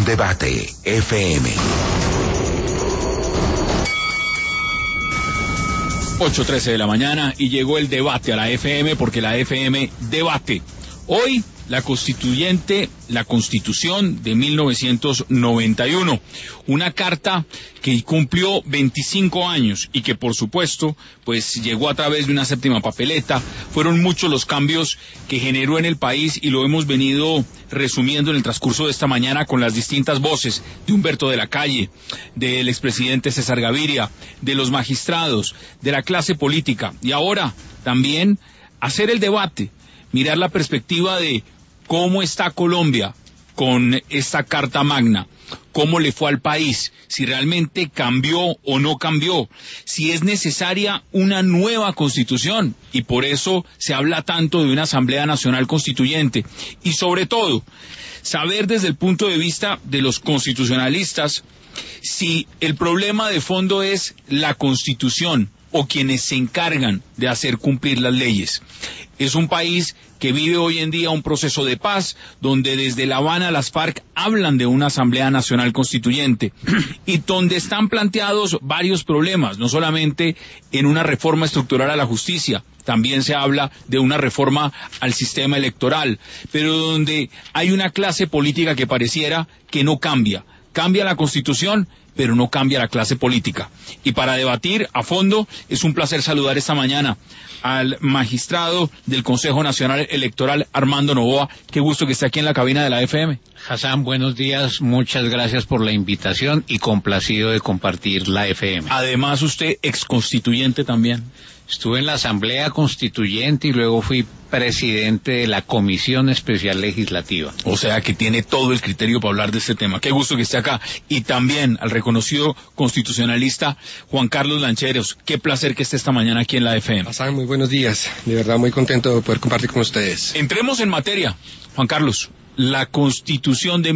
Un debate FM. 8:13 de la mañana y llegó el debate a la FM porque la FM debate. Hoy la Constitución de 1991, una carta que cumplió 25 años y que por supuesto pues llegó a través de una séptima papeleta. Fueron muchos los cambios que generó en el país y lo hemos venido resumiendo en el transcurso de esta mañana con las distintas voces de Humberto de la Calle, del expresidente César Gaviria, de los magistrados, de la clase política y ahora también hacer el debate, mirar la perspectiva de cómo está Colombia con esta Carta Magna, cómo le fue al país, si realmente cambió o no cambió, si es necesaria una nueva Constitución, y por eso se habla tanto de una Asamblea Nacional Constituyente, y sobre todo, saber desde el punto de vista de los constitucionalistas, si el problema de fondo es la Constitución, o quienes se encargan de hacer cumplir las leyes. Es un país que vive hoy en día un proceso de paz, donde desde La Habana las FARC hablan de una Asamblea Nacional Constituyente, y donde están planteados varios problemas, no solamente en una reforma estructural a la justicia, también se habla de una reforma al sistema electoral, pero donde hay una clase política que pareciera que no cambia. Cambia la Constitución, pero no cambia la clase política. Y para debatir a fondo, es un placer saludar esta mañana al magistrado del Consejo Nacional Electoral, Armando Noboa. Qué gusto que esté aquí en la cabina de la FM. Hassan, buenos días, muchas gracias por la invitación y complacido de compartir la FM. Además, usted exconstituyente también. Estuve en la Asamblea Constituyente y luego fui presidente de la Comisión Especial Legislativa. O sea que tiene todo el criterio para hablar de este tema. Qué gusto que esté acá. Y también al reconocido constitucionalista Juan Carlos Lancheros. Qué placer que esté esta mañana aquí en la FM. Hassan, muy buenos días. De verdad muy contento de poder compartir con ustedes. Entremos en materia, Juan Carlos. La Constitución de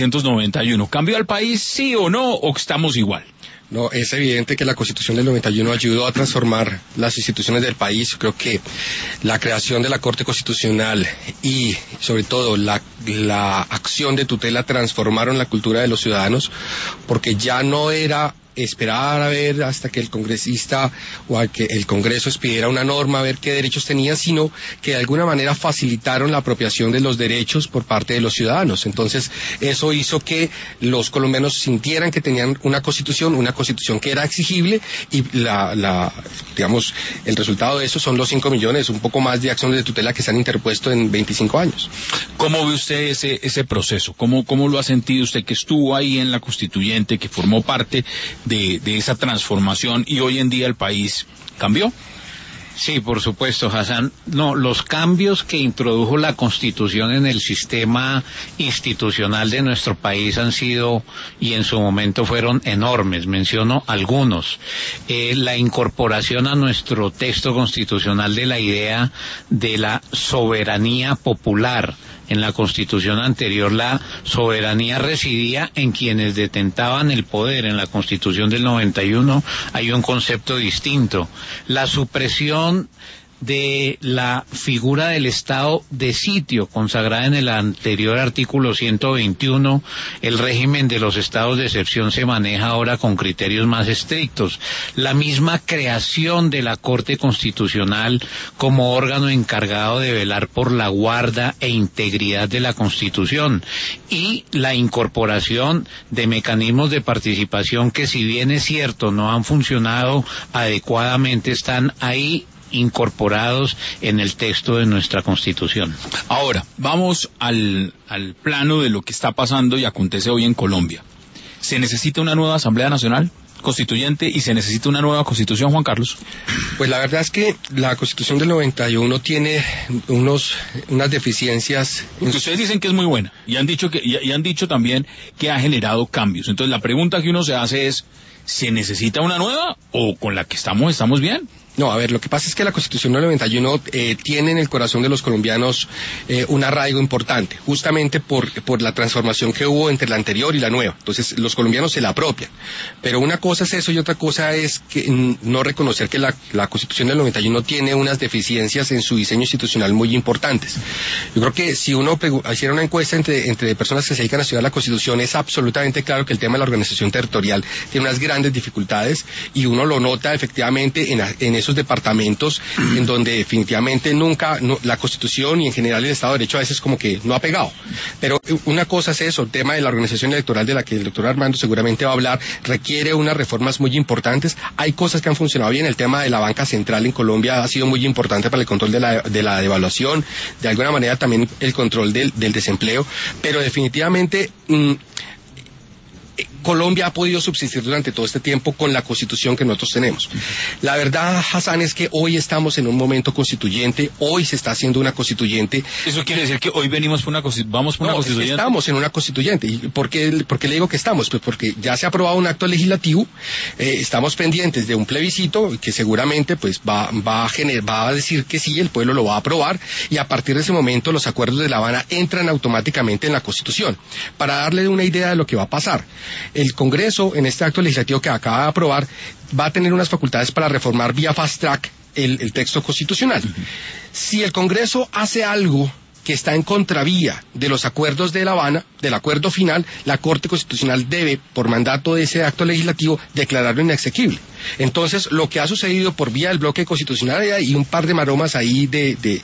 1991. ¿Cambió al país, sí o no, o estamos igual? No, es evidente que la Constitución del 91 ayudó a transformar las instituciones del país. Creo que la creación de la Corte Constitucional y, sobre todo, la acción de tutela transformaron la cultura de los ciudadanos, porque ya no era esperar a ver hasta que el congresista o a que el Congreso expidiera una norma, a ver qué derechos tenían, sino que de alguna manera facilitaron la apropiación de los derechos por parte de los ciudadanos. Entonces, eso hizo que los colombianos sintieran que tenían una constitución que era exigible, y digamos, el resultado de eso son los 5 millones, un poco más de acciones de tutela que se han interpuesto en 25 años. ¿Cómo ve usted ese proceso? ¿Cómo lo ha sentido usted que estuvo ahí en la Constituyente, que formó parte de esa transformación y hoy en día el país cambió? Sí, por supuesto, Hassan. No, los cambios que introdujo la Constitución en el sistema institucional de nuestro país han sido, y en su momento fueron enormes. Menciono algunos. La incorporación a nuestro texto constitucional de la idea de la soberanía popular. En la Constitución anterior la soberanía residía en quienes detentaban el poder. En la Constitución del 91 hay un concepto distinto. La supresión de la figura del estado de sitio consagrada en el anterior artículo 121, el régimen de los estados de excepción se maneja ahora con criterios más estrictos. La misma creación de la Corte Constitucional como órgano encargado de velar por la guarda e integridad de la Constitución, y la incorporación de mecanismos de participación que, si bien es cierto no han funcionado adecuadamente, están ahí incorporados en el texto de nuestra Constitución. Ahora, vamos al plano de lo que está pasando y acontece hoy en Colombia. ¿Se necesita una nueva Asamblea Nacional Constituyente y se necesita una nueva Constitución, Juan Carlos? Pues la verdad es que la Constitución del 91 tiene unas deficiencias. Porque ustedes dicen que es muy buena y han dicho también que ha generado cambios. Entonces la pregunta que uno se hace es, ¿se necesita una nueva o con la que estamos bien? No, a ver, lo que pasa es que la Constitución del 91 tiene en el corazón de los colombianos un arraigo importante, justamente por la transformación que hubo entre la anterior y la nueva. Entonces, los colombianos se la apropian. Pero una cosa es eso y otra cosa es que no reconocer que la Constitución del 91 tiene unas deficiencias en su diseño institucional muy importantes. Yo creo que si uno hiciera una encuesta entre personas que se dedican a estudiar la Constitución, es absolutamente claro que el tema de la organización territorial tiene unas grandes dificultades y uno lo nota efectivamente en esos departamentos en donde definitivamente la Constitución y en general el Estado de Derecho a veces como que no ha pegado. Pero una cosa es eso, el tema de la organización electoral de la que el doctor Armando seguramente va a hablar, requiere unas reformas muy importantes. Hay cosas que han funcionado bien, el tema de la banca central en Colombia ha sido muy importante para el control de la devaluación, de alguna manera también el control del desempleo, pero definitivamente Colombia ha podido subsistir durante todo este tiempo con la Constitución que nosotros tenemos. La verdad, Hassan, es que hoy estamos en un momento constituyente, hoy se está haciendo una constituyente. ¿Eso quiere decir que hoy vamos por una constituyente? Estamos en una constituyente. ¿Y por qué le digo que estamos? Pues porque ya se ha aprobado un acto legislativo, estamos pendientes de un plebiscito que seguramente pues va a decir que sí, el pueblo lo va a aprobar, y a partir de ese momento los acuerdos de La Habana entran automáticamente en la Constitución. Para darle una idea de lo que va a pasar, el Congreso, en este acto legislativo que acaba de aprobar, va a tener unas facultades para reformar vía fast track el texto constitucional. Si el Congreso hace algo que está en contravía de los acuerdos de La Habana, del acuerdo final, la Corte Constitucional debe, por mandato de ese acto legislativo, declararlo inexequible. Entonces, lo que ha sucedido por vía del bloque constitucional y un par de maromas ahí de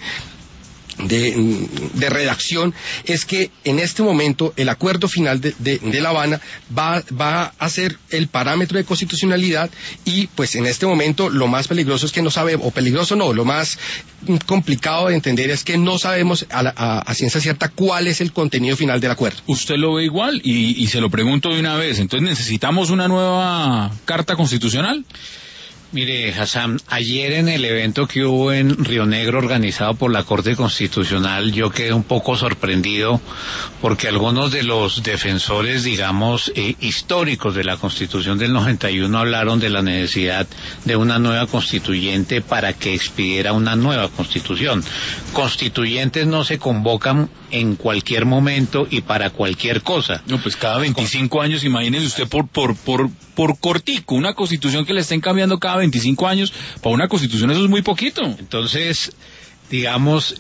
redacción es que en este momento el acuerdo final de La Habana va a ser el parámetro de constitucionalidad, y pues en este momento lo más peligroso es que no sabemos, o peligroso no, lo más complicado de entender es que no sabemos a ciencia cierta cuál es el contenido final del acuerdo. ¿Usted lo ve igual? Y se lo pregunto de una vez, entonces ¿necesitamos una nueva Carta Constitucional? Mire, Hassan, ayer en el evento que hubo en Río Negro organizado por la Corte Constitucional, yo quedé un poco sorprendido porque algunos de los defensores, digamos, históricos de la Constitución del 91 hablaron de la necesidad de una nueva constituyente para que expidiera una nueva Constitución. Constituyentes no se convocan en cualquier momento y para cualquier cosa. No, pues cada 25 años, imagínese usted por cortico, una Constitución que le estén cambiando cada 25 años, para una Constitución eso es muy poquito. Entonces, digamos,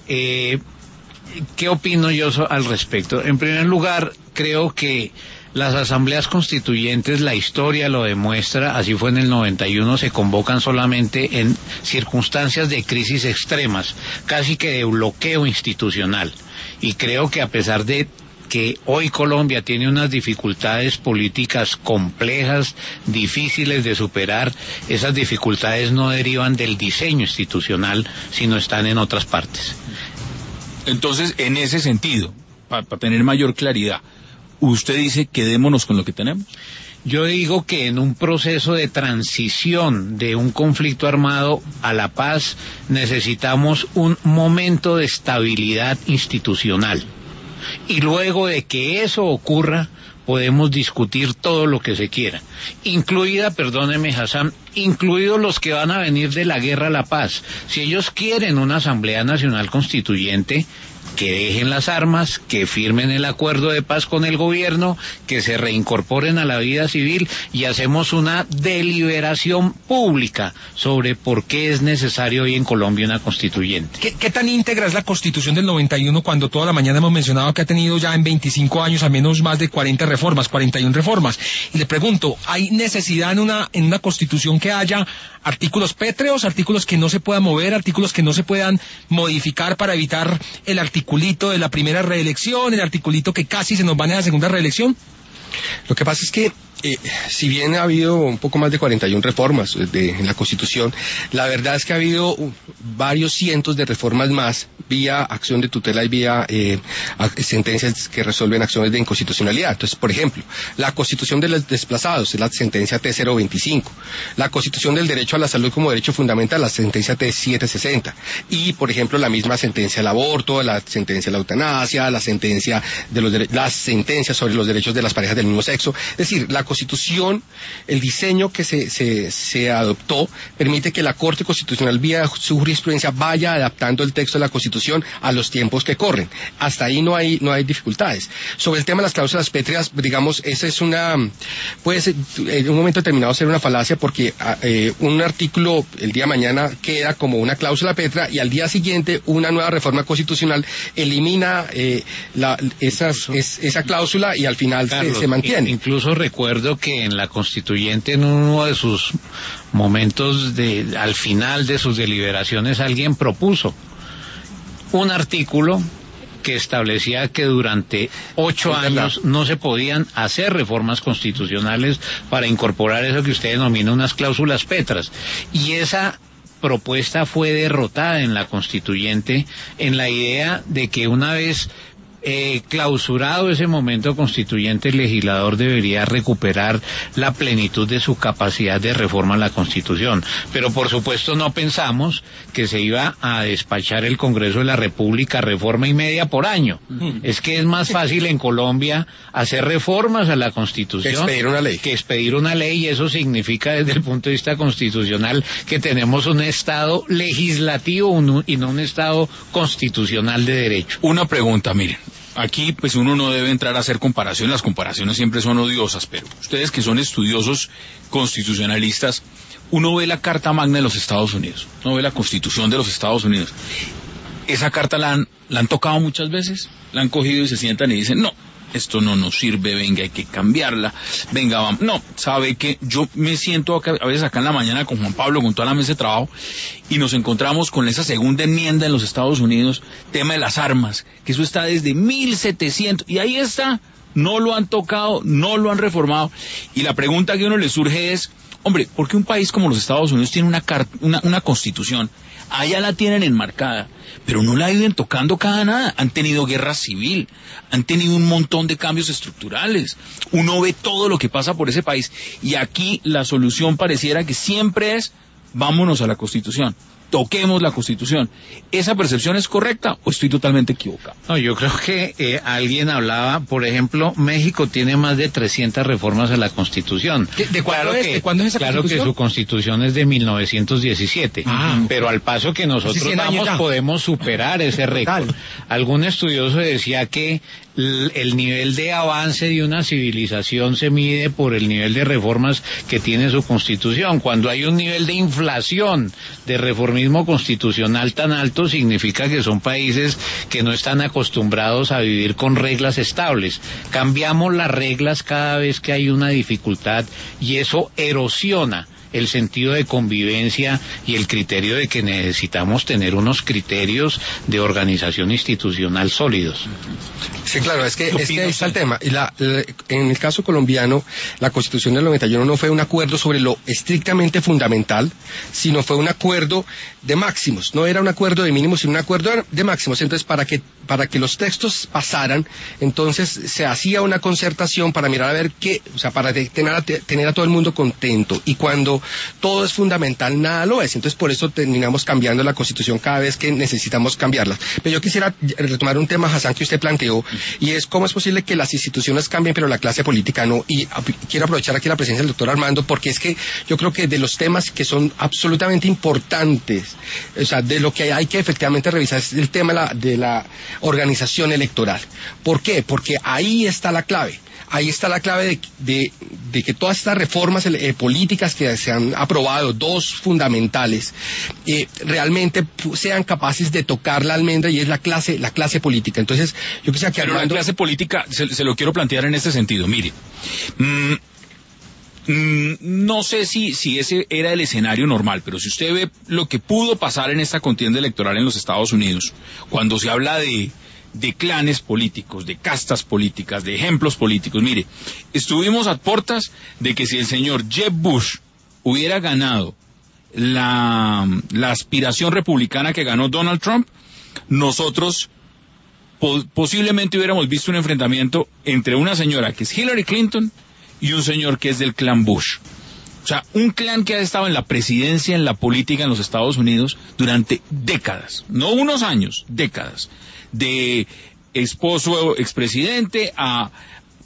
¿qué opino yo al respecto? En primer lugar, creo que las asambleas constituyentes, la historia lo demuestra, así fue en el 91, se convocan solamente en circunstancias de crisis extremas, casi que de bloqueo institucional. Y creo que a pesar de que hoy Colombia tiene unas dificultades políticas complejas, difíciles de superar, esas dificultades no derivan del diseño institucional, sino están en otras partes. Entonces, en ese sentido, para tener mayor claridad, ¿usted dice quedémonos con lo que tenemos? Yo digo que en un proceso de transición de un conflicto armado a la paz necesitamos un momento de estabilidad institucional. Y luego de que eso ocurra, podemos discutir todo lo que se quiera, incluida, perdóneme Hassan, incluidos los que van a venir de la guerra a la paz. Si ellos quieren una Asamblea Nacional Constituyente, que dejen las armas, que firmen el acuerdo de paz con el gobierno, que se reincorporen a la vida civil y hacemos una deliberación pública sobre por qué es necesario hoy en Colombia una constituyente. ¿Qué tan íntegra es la Constitución del 91 cuando toda la mañana hemos mencionado que ha tenido ya en 25 años al menos más de 40 reformas, 41 reformas? Y le pregunto, ¿hay necesidad en una Constitución que haya artículos pétreos, artículos que no se puedan mover, artículos que no se puedan modificar para evitar el articulito de la primera reelección, el articulito que casi se nos va en la segunda reelección? Lo que pasa es que si bien ha habido un poco más de 41 reformas en la Constitución, la verdad es que ha habido varios cientos de reformas más vía acción de tutela y vía sentencias que resuelven acciones de inconstitucionalidad. Entonces, por ejemplo, la Constitución de los desplazados es la sentencia T025, la Constitución del derecho a la salud como derecho fundamental, la sentencia T760, y por ejemplo la misma sentencia al aborto, la sentencia a la eutanasia, las sentencias sobre los derechos de las parejas del mismo sexo. Es decir, la Constitución, el diseño que se adoptó, permite que la Corte Constitucional, vía su jurisprudencia, vaya adaptando el texto de la Constitución a los tiempos que corren. Hasta ahí no hay dificultades. Sobre el tema de las cláusulas pétreas, digamos, esa es puede ser, en un momento determinado ser una falacia, porque un artículo el día de mañana queda como una cláusula pétrea y al día siguiente una nueva reforma constitucional elimina esa cláusula y al final Carlos, se mantiene. Incluso recuerdo que en la Constituyente, en uno de sus momentos al final de sus deliberaciones, alguien propuso un artículo que establecía que durante 8 años no se podían hacer reformas constitucionales para incorporar eso que usted denomina unas cláusulas pétreas, y esa propuesta fue derrotada en la Constituyente en la idea de que una vez clausurado ese momento constituyente, el legislador debería recuperar la plenitud de su capacidad de reforma a la Constitución. Pero por supuesto no pensamos que se iba a despachar el Congreso de la República reforma y media por año. Es que es más fácil en Colombia hacer reformas a la Constitución que expedir una ley, y eso significa desde el punto de vista constitucional que tenemos un Estado legislativo y no un Estado constitucional de derecho. Una pregunta, miren. Aquí pues uno no debe entrar a hacer comparaciones, las comparaciones siempre son odiosas, pero ustedes que son estudiosos constitucionalistas, uno ve la Carta Magna de los Estados Unidos, uno ve la Constitución de los Estados Unidos. Esa carta la han tocado muchas veces, la han cogido y se sientan y dicen, no, esto no nos sirve, venga, hay que cambiarla, venga, vamos. No, sabe que yo me siento a veces acá en la mañana con Juan Pablo, con toda la mesa de trabajo, y nos encontramos con esa segunda enmienda en los Estados Unidos, tema de las armas, que eso está desde 1700, y ahí está, no lo han tocado, no lo han reformado, y la pregunta que a uno le surge es, hombre, ¿por qué un país como los Estados Unidos tiene una constitución? Allá la tienen enmarcada, pero no la viven tocando cada nada. Han tenido guerra civil, han tenido un montón de cambios estructurales. Uno ve todo lo que pasa por ese país y aquí la solución pareciera que siempre es vámonos a la Constitución, toquemos la Constitución. ¿Esa percepción es correcta o estoy totalmente equivocado? No, yo creo que alguien hablaba, por ejemplo, México tiene más de 300 reformas a la Constitución. ¿De cuándo es esa Constitución? Claro que su Constitución es de 1917, pero al paso que nosotros vamos podemos superar ese récord. Algún estudioso decía que el nivel de avance de una civilización se mide por el nivel de reformas que tiene su Constitución. Cuando hay un nivel de inflación de reformismo constitucional tan alto, significa que son países que no están acostumbrados a vivir con reglas estables. Cambiamos las reglas cada vez que hay una dificultad y eso erosiona el sentido de convivencia y el criterio de que necesitamos tener unos criterios de organización institucional sólidos. Sí, claro, es que ahí está el tema. En el caso colombiano, la Constitución del 91 no fue un acuerdo sobre lo estrictamente fundamental, sino fue un acuerdo de máximos. No era un acuerdo de mínimos, sino un acuerdo de máximos. Entonces, para que los textos pasaran, entonces se hacía una concertación para mirar a ver para tener a todo el mundo contento. Y cuando todo es fundamental, nada lo es. Entonces, por eso terminamos cambiando la Constitución cada vez que necesitamos cambiarla. Pero yo quisiera retomar un tema, Hassan, que usted planteó, y es cómo es posible que las instituciones cambien, pero la clase política no. Y quiero aprovechar aquí la presencia del doctor Armando, porque es que yo creo que de los temas que son absolutamente importantes, o sea, de lo que hay que efectivamente revisar, es el tema de la organización electoral. ¿Por qué? Porque ahí está la clave. Ahí está la clave de que todas estas reformas políticas que se han aprobado, dos fundamentales, realmente sean capaces de tocar la almendra, y es la clase política. Entonces, yo quisiera que Armando... Pero la clase política, se lo quiero plantear en este sentido. Mire, no sé si ese era el escenario normal, pero si usted ve lo que pudo pasar en esta contienda electoral en los Estados Unidos, cuando se habla de clanes políticos, de castas políticas, de ejemplos políticos. Mire, estuvimos a puertas de que si el señor Jeb Bush hubiera ganado la aspiración republicana que ganó Donald Trump, nosotros posiblemente hubiéramos visto un enfrentamiento entre una señora que es Hillary Clinton y un señor que es del clan Bush. O sea, un clan que ha estado en la presidencia, en la política en los Estados Unidos durante décadas, no unos años, décadas. De esposo expresidente a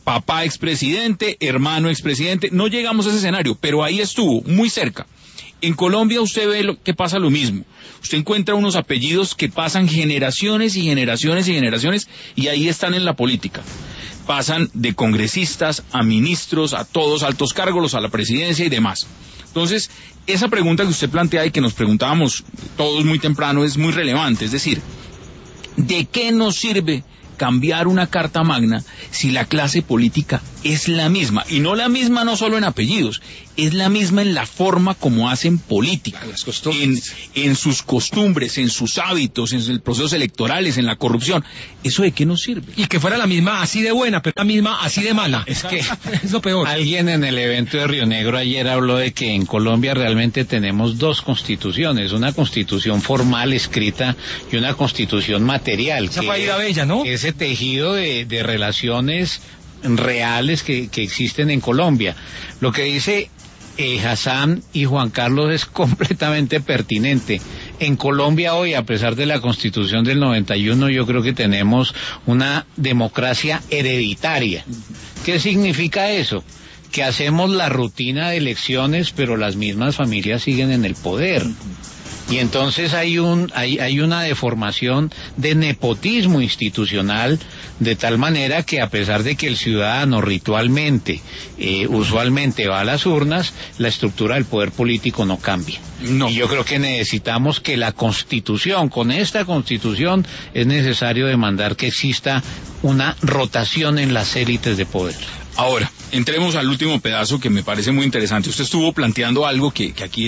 papá expresidente, hermano expresidente. No llegamos a ese escenario, pero ahí estuvo, muy cerca. En Colombia usted ve que pasa lo mismo. Usted encuentra unos apellidos que pasan generaciones y generaciones y generaciones y ahí están en la política. Pasan de congresistas a ministros, a todos altos cargos, a la presidencia y demás. Entonces, esa pregunta que usted plantea y que nos preguntábamos todos muy temprano es muy relevante. Es decir, ¿de qué nos sirve cambiar una carta magna si la clase política es la misma? Y no la misma no solo en apellidos, es la misma en la forma como hacen política, las costumbres. En sus costumbres, en sus hábitos, en los procesos electorales, en la corrupción. ¿Eso de qué nos sirve? Y que fuera la misma así de buena, pero la misma así de mala. Es que es lo peor. Alguien en el evento de Río Negro ayer habló de que en Colombia realmente tenemos dos constituciones, una constitución formal escrita y una constitución material. Esa fue Aida Bella, ¿no? Ese tejido de relaciones reales que existen en Colombia. Lo que dice Hassan y Juan Carlos es completamente pertinente. En Colombia hoy, a pesar de la Constitución del 91, yo creo que tenemos una democracia hereditaria. ¿Qué significa eso? Que hacemos la rutina de elecciones, pero las mismas familias siguen en el poder. Y entonces hay una deformación de nepotismo institucional, de tal manera que a pesar de que el ciudadano ritualmente, usualmente va a las urnas, la estructura del poder político no cambia. No. Y yo creo que necesitamos que la Constitución, con esta Constitución, es necesario demandar que exista una rotación en las élites de poder. Ahora, entremos al último pedazo que me parece muy interesante. Usted estuvo planteando algo que aquí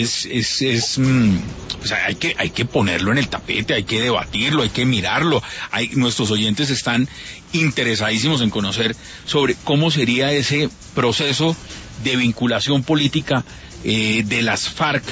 pues hay que ponerlo en el tapete, hay que debatirlo, hay que mirarlo. Nuestros oyentes están interesadísimos en conocer sobre cómo sería ese proceso de vinculación política de las FARC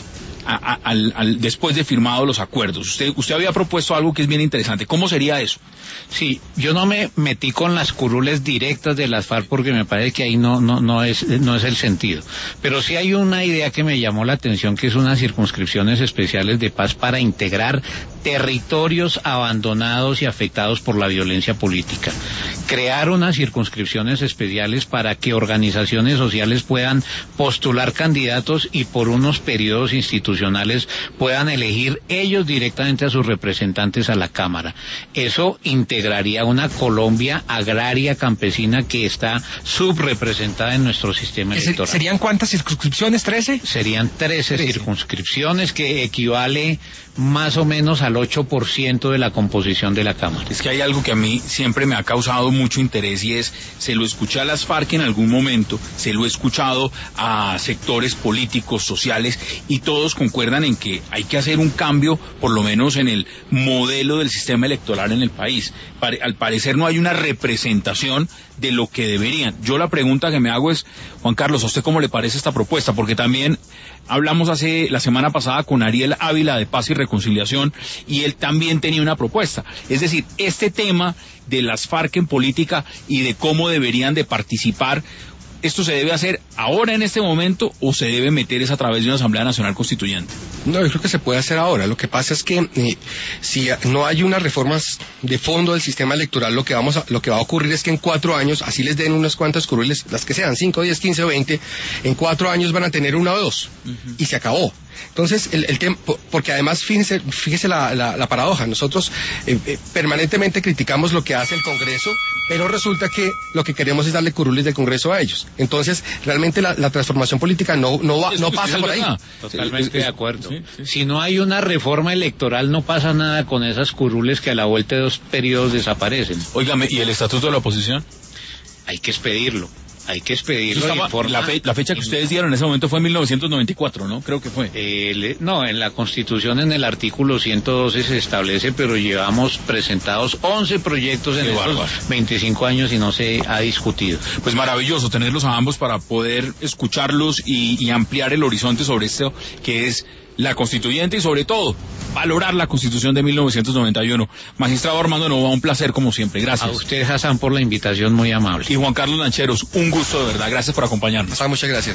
después de firmados los acuerdos. Usted había propuesto algo que es bien interesante. ¿Cómo sería eso? Sí, yo no me metí con las curules directas de las FARC porque me parece que ahí no es el sentido. Pero sí hay una idea que me llamó la atención, que es unas circunscripciones especiales de paz para integrar territorios abandonados y afectados por la violencia política. Crear unas circunscripciones especiales para que organizaciones sociales puedan postular candidatos y por unos periodos institucionales puedan elegir ellos directamente a sus representantes a la Cámara. Eso integraría una Colombia agraria campesina que está subrepresentada en nuestro sistema electoral. ¿Serían cuántas circunscripciones? ¿13? Serían 13 circunscripciones, que equivale más o menos al 8% de la composición de la Cámara. Es que hay algo que a mí siempre me ha causado mucho interés y es, se lo escuché a las FARC en algún momento, se lo he escuchado a sectores políticos, sociales, y todos concuerdan en que hay que hacer un cambio, por lo menos en el modelo del sistema electoral en el país. Al parecer no hay una representación de lo que deberían. Yo la pregunta que me hago es, Juan Carlos, ¿a usted cómo le parece esta propuesta? Porque también hablamos la semana pasada con Ariel Ávila de Paz y Reconciliación y él también tenía una propuesta. Es decir, este tema de las FARC en política y de cómo deberían de participar, ¿esto se debe hacer ahora en este momento o se debe meter a través de una Asamblea Nacional Constituyente? No, yo creo que se puede hacer ahora. Lo que pasa es que si no hay unas reformas de fondo del sistema electoral, lo que va a ocurrir es que en 4 años, así les den unas cuantas curules, las que sean, 5, 10, 15 o 20, en 4 años van a tener 1 o 2, y se acabó. Entonces, el tema, porque además, fíjese la paradoja, nosotros permanentemente criticamos lo que hace el Congreso, pero resulta que lo que queremos es darle curules del Congreso a ellos. Entonces, realmente la transformación política no pasa por ahí. Totalmente de acuerdo. Sí. Si no hay una reforma electoral, no pasa nada con esas curules que a la vuelta de 2 periodos desaparecen. Óigame, ¿y el estatuto de la oposición? Hay que expedirlo. La fecha que ustedes dieron en ese momento fue en 1994, ¿no? Creo que fue. No, en la Constitución, en el artículo 112 se establece, pero llevamos presentados 11 proyectos en estos 25 años y no se ha discutido. Pues maravilloso tenerlos a ambos para poder escucharlos y ampliar el horizonte sobre esto que es la constituyente y sobre todo valorar la Constitución de 1991. Magistrado Armando Novoa, un placer como siempre, gracias. A usted, Hassan, por la invitación, muy amable. Y Juan Carlos Lancheros, un gusto de verdad, gracias por acompañarnos. Muchas gracias.